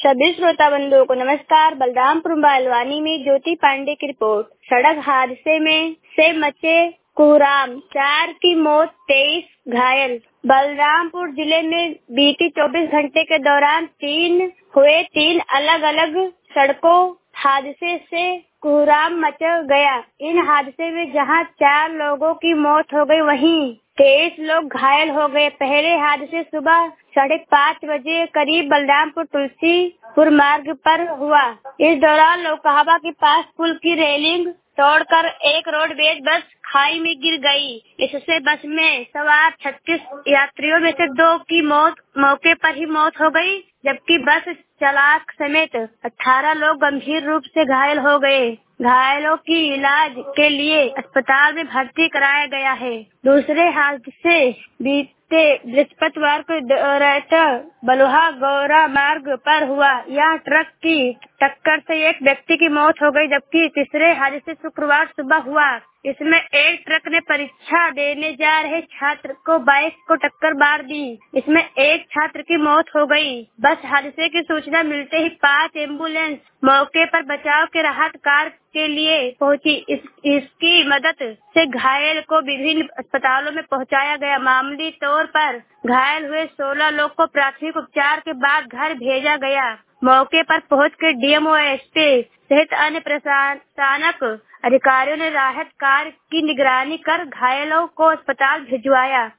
सभी श्रोता बंधुओं को नमस्कार। बलरामपुर बालवानी में ज्योति पांडे की रिपोर्ट। सड़क हादसे में से मचे कोहराम, 4 की मौत, 23 घायल। बलरामपुर जिले में बीती 24 घंटे के दौरान तीन अलग अलग सड़कों हादसे से कोहराम मच गया। इन हादसे में जहां 4 लोगों की मौत हो गई, वहीं 23 लोग घायल हो गए। पहले हादसे सुबह 5:30 बजे करीब बलरामपुर तुलसीपुर मार्ग पर हुआ। इस दौरान लोकहावा के पास पुल की रेलिंग तोड़कर एक रोडवेज बस खाई में गिर गई। इससे बस में सवार 36 यात्रियों में से 2 की मौके पर ही मौत हो गई, जबकि बस चालक समेत 18 लोग गंभीर रूप से घायल हो गए। घायलों की इलाज के लिए अस्पताल में भर्ती कराया गया है। दूसरे हादसे बीते बृहस्पतिवार को रहता बलुहा गौरा मार्ग पर हुआ। यहाँ ट्रक की टक्कर से एक व्यक्ति की मौत हो गई, जबकि तीसरे हादसे शुक्रवार सुबह हुआ। इसमें एक ट्रक ने परीक्षा देने जा रहे छात्र को बाइक को टक्कर मार दी। इसमें एक छात्र की मौत हो गई। बस हादसे की सूचना मिलते ही 5 एम्बुलेंस मौके पर बचाव के राहत कार्य के लिए पहुंची। इसकी मदद से घायल को विभिन्न अस्पतालों में पहुंचाया गया। मामूली तौर पर घायल हुए 16 लोग को प्राथमिक उपचार के बाद घर भेजा गया। मौके पर पहुंचकर डीएमओ, एसपी सहित अन्य प्रशासनिक अधिकारियों ने राहत कार्य की निगरानी कर घायलों को अस्पताल भिजवाया।